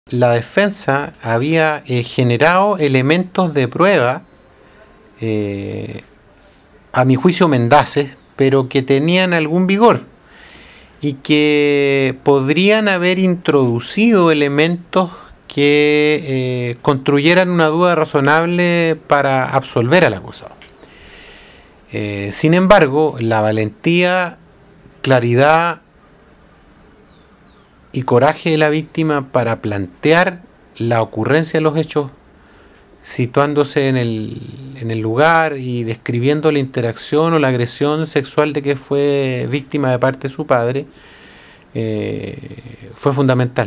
La defensa había generado elementos de prueba, a mi juicio mendaces, pero que tenían algún vigor y que podrían haber introducido elementos que construyeran una duda razonable para absolver al acusado. Sin embargo, la valentía, claridad y coraje de la víctima para plantear la ocurrencia de los hechos, situándose en el lugar y describiendo la interacción o la agresión sexual de que fue víctima de parte de su padre, fue fundamental.